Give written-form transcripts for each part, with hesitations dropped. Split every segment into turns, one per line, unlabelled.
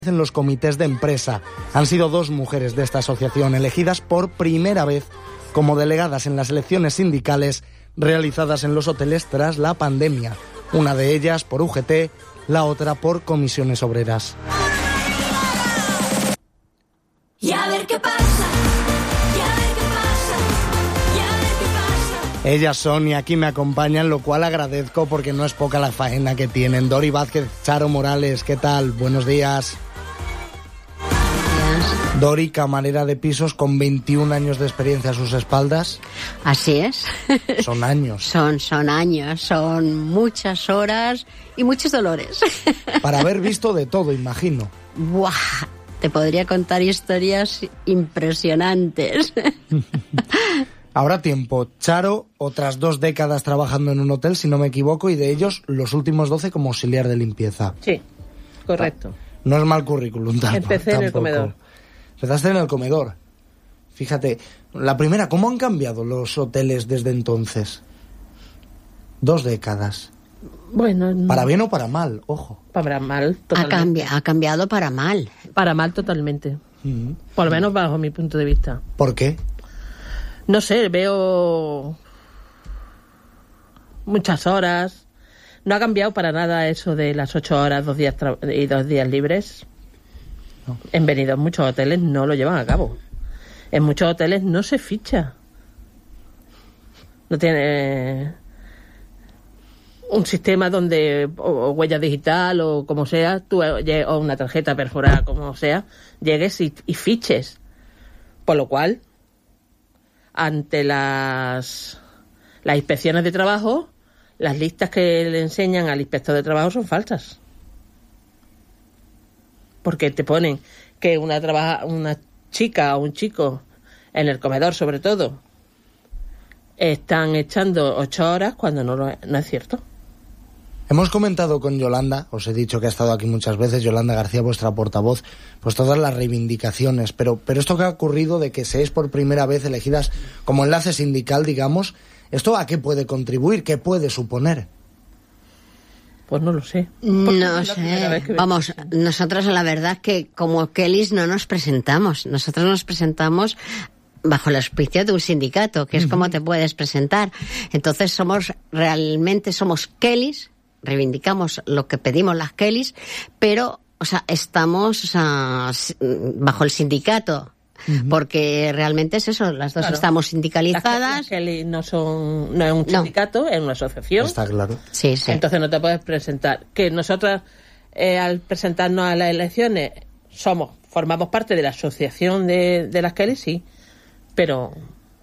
en los comités de empresa. Han sido 2 mujeres de esta asociación elegidas por primera vez como delegadas en las elecciones sindicales realizadas en los hoteles tras la pandemia. Una de ellas por UGT, la otra por Comisiones Obreras.
Y a ver qué pasa, y a ver qué pasa, y a ver qué pasa.
Ellas son y aquí me acompañan, lo cual agradezco porque no es poca la faena que tienen. Dori Vázquez, Charo Morales, ¿qué tal? Buenos días. Dori, camarera de pisos con 21 años de experiencia a sus espaldas.
Así es.
Son años.
Son años, son muchas horas y muchos dolores.
Para haber visto de todo, imagino.
¡Buah! Te podría contar historias impresionantes.
Ahora tiempo. Charo, otras 2 décadas trabajando en un hotel, si no me equivoco, y de ellos los últimos 12 como auxiliar de limpieza.
Sí, correcto.
No es mal currículum tampoco.
Empecé en el comedor.
Empezaste en el comedor. Fíjate, la primera, ¿cómo han cambiado los hoteles desde entonces? 2 décadas.
Bueno,
¿Para bien o para mal? Ojo.
Para mal, totalmente.
Ha cambiado para mal.
Para mal totalmente. Por lo menos bajo mi punto de vista.
¿Por qué?
No sé, veo muchas horas. No ha cambiado para nada eso de las 8 horas, 2 días y 2 días libres. No. En Benidorm muchos hoteles no lo llevan a cabo. En muchos hoteles no se ficha. No tiene un sistema donde, o huella digital o como sea, tú, o una tarjeta perforada, como sea, llegues y fiches. Por lo cual, ante las inspecciones de trabajo, las listas que le enseñan al inspector de trabajo son falsas. Porque te ponen que una chica o un chico en el comedor, sobre todo, están echando 8 horas cuando no es cierto.
Hemos comentado con Yolanda, os he dicho que ha estado aquí muchas veces, Yolanda García, vuestra portavoz, pues todas las reivindicaciones, pero esto que ha ocurrido de que seáis por primera vez elegidas como enlace sindical, digamos, ¿esto a qué puede contribuir? ¿Qué puede suponer?
Pues no lo sé.
No sé. Vamos, nosotros la verdad es que como Kellys no nos presentamos. Nosotros nos presentamos bajo el auspicio de un sindicato, que es como te puedes presentar. Entonces realmente somos Kellys, reivindicamos lo que pedimos las Kellys, pero, estamos, bajo el sindicato. Porque realmente es eso, las dos estamos sindicalizadas.
Las no es un sindicato, es una asociación.
Está claro.
Sí.
Entonces no te puedes presentar. Que nosotras, al presentarnos a las elecciones, formamos parte de la asociación de las Kelly, sí. Pero,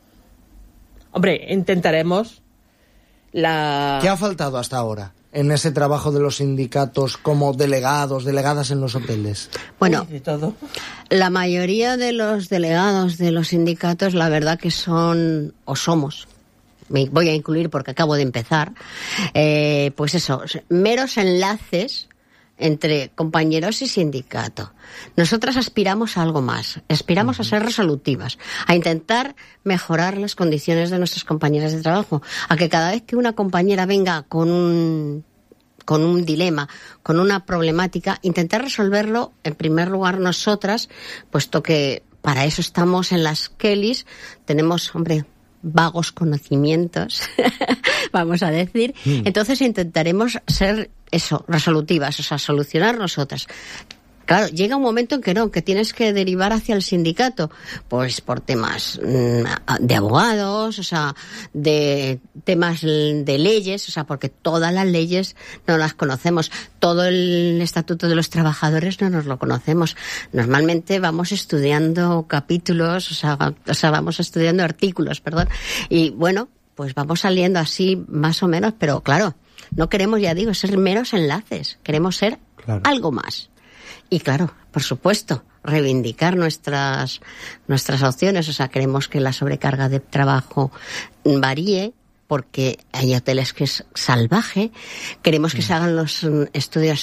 hombre, intentaremos
¿Qué ha faltado hasta ahora en ese trabajo de los sindicatos como delegadas en los hoteles?
Bueno,
de todo.
La mayoría de los delegados de los sindicatos, la verdad que son, o somos, me voy a incluir porque acabo de empezar, pues eso, meros enlaces entre compañeros y sindicato. Nosotras aspiramos a algo más, aspiramos a ser resolutivas, a intentar mejorar las condiciones de nuestras compañeras de trabajo, a que cada vez que una compañera venga con un dilema, con una problemática, intentar resolverlo, en primer lugar, nosotras, puesto que para eso estamos en las Kellys, tenemos, vagos conocimientos, vamos a decir, entonces intentaremos ser resolutivas, solucionar nosotras. Claro, llega un momento en que tienes que derivar hacia el sindicato, pues por temas de abogados, de temas de leyes, porque todas las leyes no las conocemos, todo el estatuto de los trabajadores no nos lo conocemos. Normalmente vamos estudiando capítulos, vamos estudiando artículos, y bueno, pues vamos saliendo así más o menos, pero claro, no queremos, ya digo, ser meros enlaces, queremos ser algo más. Y claro, por supuesto, reivindicar nuestras opciones. Queremos que la sobrecarga de trabajo varíe, porque hay hoteles que es salvaje. Queremos que se hagan los estudios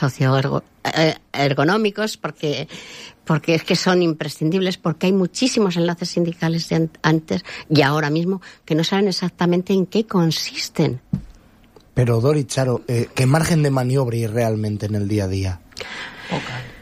socioergonómicos, porque es que son imprescindibles, porque hay muchísimos enlaces sindicales de antes y ahora mismo que no saben exactamente en qué consisten.
Pero Dori, Charo, ¿qué margen de maniobra hay realmente en el día a día?
Okay.